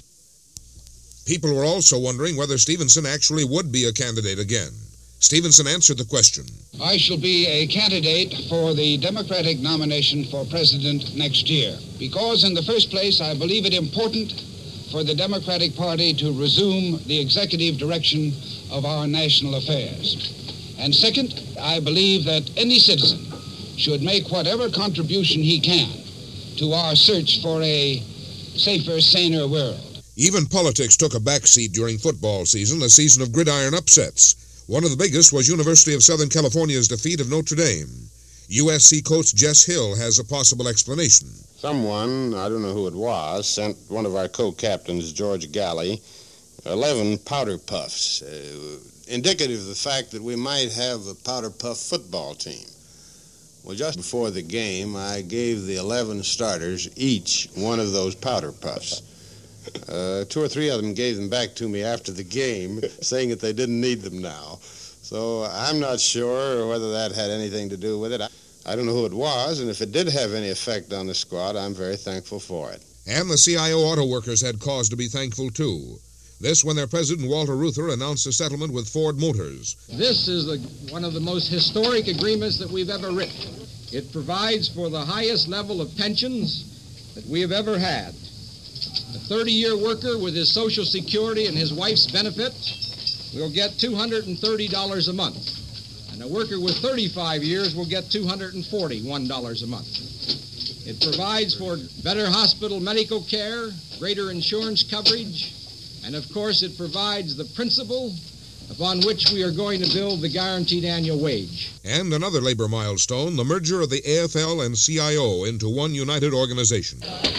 People were also wondering whether Stevenson actually would be a candidate again. Stevenson answered the question. I shall be a candidate for the Democratic nomination for president next year because, in the first place, I believe it important for the Democratic Party to resume the executive direction of our national affairs. And second, I believe that any citizen should make whatever contribution he can to our search for a safer, saner world. Even politics took a backseat during football season, a season of gridiron upsets. One of the biggest was University of Southern California's defeat of Notre Dame. USC coach Jess Hill has a possible explanation. Someone, I don't know who it was, sent one of our co-captains, George Galley, 11 powder puffs, indicative of the fact that we might have a powder puff football team. Well, just before the game, I gave the 11 starters each one of those powder puffs. 2 or 3 of them gave them back to me after the game, saying that they didn't need them now. So I'm not sure whether that had anything to do with it. I don't know who it was, and if it did have any effect on the squad, I'm very thankful for it. And the CIO auto workers had cause to be thankful, too. This when their president, Walter Reuther, announced a settlement with Ford Motors. This is one of the most historic agreements that we've ever written. It provides for the highest level of pensions that we have ever had. A 30-year worker with his Social Security and his wife's benefit will get $230 a month. And a worker with 35 years will get $241 a month. It provides for better hospital medical care, greater insurance coverage, and of course it provides the principle upon which we are going to build the guaranteed annual wage. And another labor milestone, the merger of the AFL and CIO into one united organization.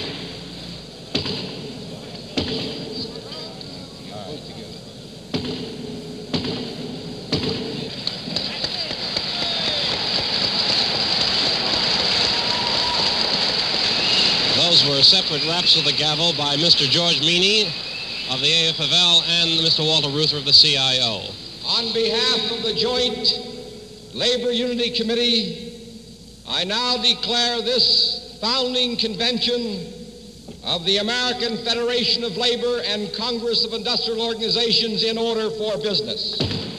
Those were separate raps of the gavel by Mr. George Meany of the AFL and Mr. Walter Reuther of the CIO. On behalf of the Joint Labor Unity Committee, I now declare this founding convention of the American Federation of Labor and Congress of Industrial Organizations in order for business.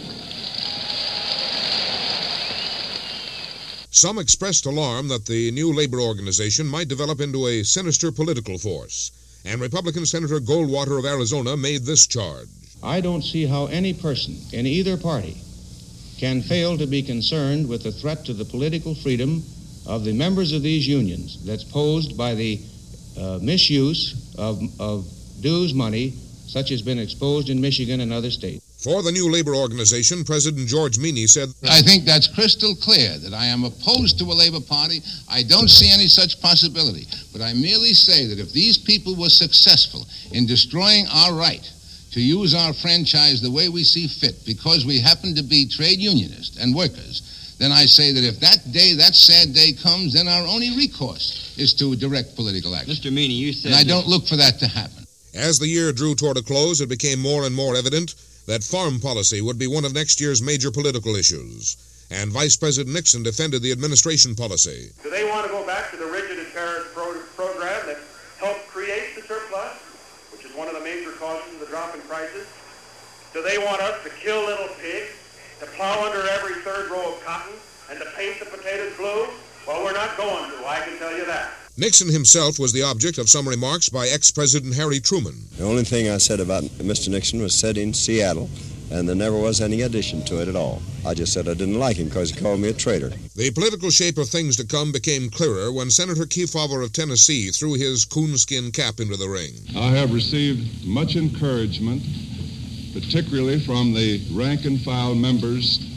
Some expressed alarm that the new labor organization might develop into a sinister political force, and Republican Senator Goldwater of Arizona made this charge. I don't see how any person in either party can fail to be concerned with the threat to the political freedom of the members of these unions that's posed by the misuse of dues money such as has been exposed in Michigan and other states. For the new labor organization, President George Meany said, I think that's crystal clear that I am opposed to a Labor Party. I don't see any such possibility. But I merely say that if these people were successful in destroying our right to use our franchise the way we see fit because we happen to be trade unionists and workers, then I say that if that day, that sad day comes, then our only recourse is to direct political action. Mr. Meany, you said... And I don't look for that to happen. As the year drew toward a close, it became more and more evident that farm policy would be one of next year's major political issues. And Vice President Nixon defended the administration policy. Do they want to go back to the rigid and tariff program that helped create the surplus, which is one of the major causes of the drop in prices? Do they want us to kill little pigs, to plow under every third row of cotton, and to paint the potatoes blue? Well, we're not going to, I can tell you that. Nixon himself was the object of some remarks by ex-President Harry Truman. The only thing I said about Mr. Nixon was said in Seattle, and there never was any addition to it at all. I just said I didn't like him because he called me a traitor. The political shape of things to come became clearer when Senator Kefauver of Tennessee threw his coonskin cap into the ring. I have received much encouragement, particularly from the rank-and-file members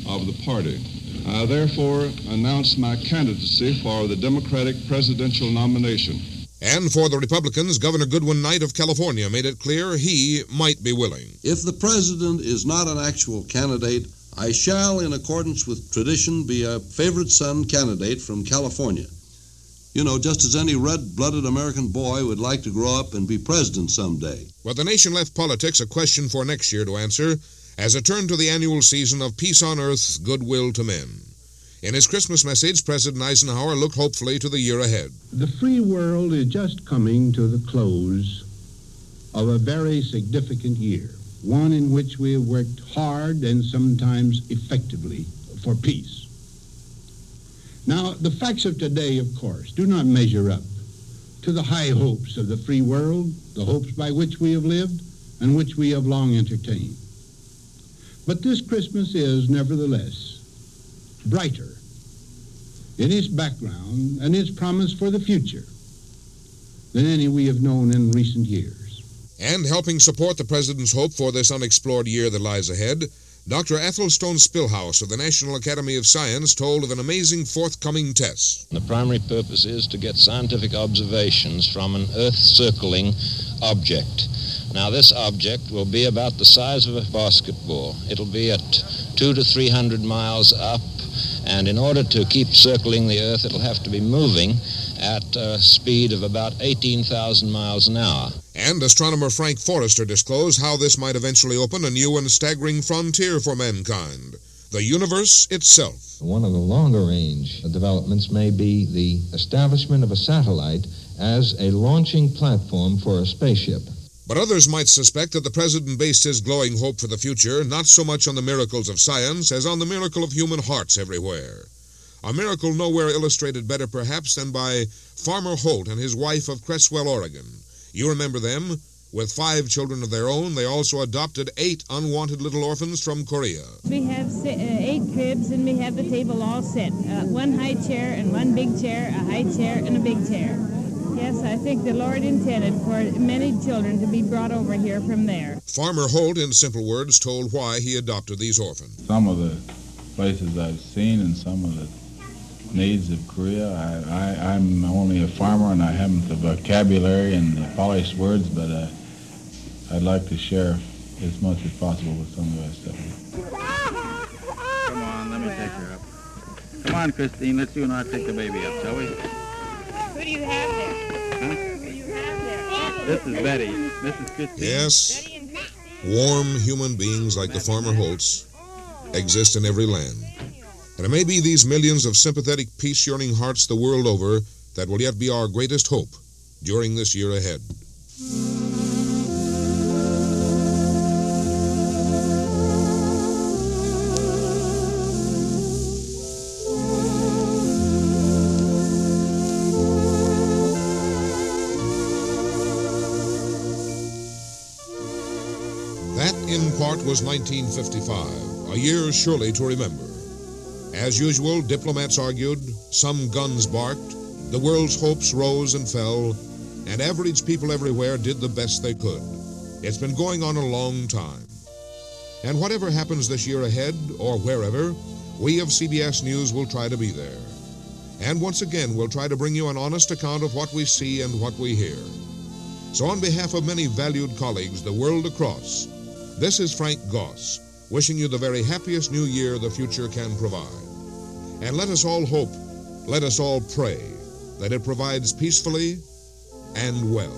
of the party. I therefore announce my candidacy for the Democratic presidential nomination. And for the Republicans, Governor Goodwin Knight of California made it clear he might be willing. If the president is not an actual candidate, I shall, in accordance with tradition, be a favorite son candidate from California. You know, just as any red-blooded American boy would like to grow up and be president someday. Well, the nation left politics a question for next year to answer as it turned to the annual season of Peace on Earth, Goodwill to Men. In his Christmas message, President Eisenhower looked hopefully to the year ahead. The free world is just coming to the close of a very significant year, one in which we have worked hard and sometimes effectively for peace. Now, the facts of today, of course, do not measure up to the high hopes of the free world, the hopes by which we have lived and which we have long entertained. But this Christmas is, nevertheless, brighter in its background and its promise for the future than any we have known in recent years. And helping support the President's hope for this unexplored year that lies ahead, Dr. Athelstone Spillhouse of the National Academy of Science told of an amazing forthcoming test. The primary purpose is to get scientific observations from an Earth-circling object. Now, this object will be about the size of a basketball. It'll be at 200 to 300 miles up, and in order to keep circling the Earth, it'll have to be moving at a speed of about 18,000 miles an hour. And astronomer Frank Forrester disclosed how this might eventually open a new and staggering frontier for mankind, the universe itself. One of the longer-range developments may be the establishment of a satellite as a launching platform for a spaceship. But others might suspect that the President based his glowing hope for the future not so much on the miracles of science as on the miracle of human hearts everywhere. A miracle nowhere illustrated better, perhaps, than by Farmer Holt and his wife of Cresswell, Oregon. You remember them? With 5 children of their own, they also adopted 8 unwanted little orphans from Korea. We have 8 cribs, and we have the table all set. 1 high chair and 1 big chair, a high chair and a big chair. Yes, I think the Lord intended for many children to be brought over here from there. Farmer Holt, in simple words, told why he adopted these orphans. Some of the places I've seen and some of the needs of Korea, I'm only a farmer and I haven't the vocabulary and the polished words, but I'd like to share as much as possible with some of that stuff. Come on, let me take her up. Come on, Christine, let's you and I take the baby up, shall we? Who do you have there? Huh? Who do you have there? This is Betty. This is Christine. Yes, warm human beings like the Farmer Holts exist in every land. And it may be these millions of sympathetic, peace-yearning hearts the world over that will yet be our greatest hope during this year ahead. That, in part, was 1955, a year surely to remember. As usual, diplomats argued, some guns barked, the world's hopes rose and fell, and average people everywhere did the best they could. It's been going on a long time. And whatever happens this year ahead, or wherever, we of CBS News will try to be there. And once again, we'll try to bring you an honest account of what we see and what we hear. So on behalf of many valued colleagues the world across, this is Frank Goss, wishing you the very happiest new year the future can provide. And let us all hope, let us all pray, that it provides peacefully and well.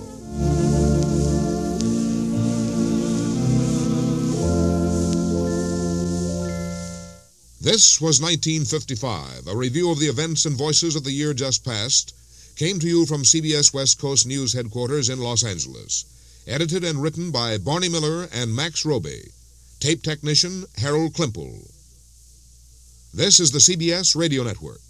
This was 1955. A review of the events and voices of the year just past came to you from CBS West Coast News Headquarters in Los Angeles. Edited and written by Barney Miller and Max Roby. Tape technician Harold Klimple. This is the CBS Radio Network.